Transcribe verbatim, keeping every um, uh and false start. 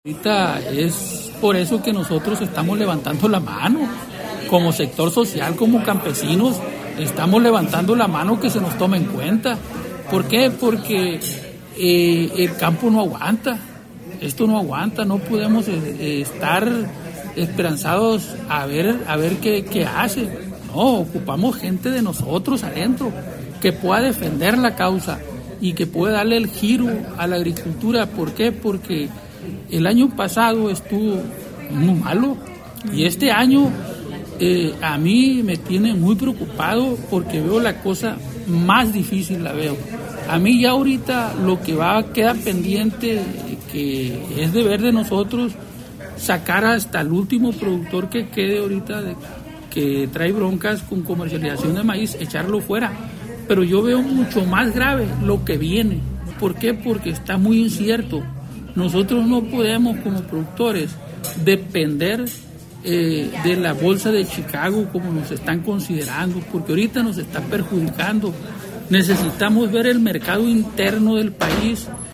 Ahorita es por eso que nosotros estamos levantando la mano, como sector social, como campesinos, estamos levantando la mano que se nos tome en cuenta. ¿Por qué? Porque eh, el campo no aguanta, esto no aguanta, no podemos eh, estar esperanzados a ver, a ver qué, qué hace. No, ocupamos gente de nosotros adentro, que pueda defender la causa y que pueda darle el giro a la agricultura. ¿Por qué? Porque el año pasado estuvo muy malo y este año eh, a mí me tiene muy preocupado porque veo la cosa más difícil, la veo. A mí ya ahorita lo que va queda pendiente, que es deber de nosotros sacar hasta el último productor que quede ahorita de, que trae broncas con comercialización de maíz, echarlo fuera. Pero yo veo mucho más grave lo que viene. ¿Por qué? Porque está muy incierto. Nosotros no podemos, como productores, depender eh, de la bolsa de Chicago como nos están considerando, porque ahorita nos está perjudicando. Necesitamos ver el mercado interno del país.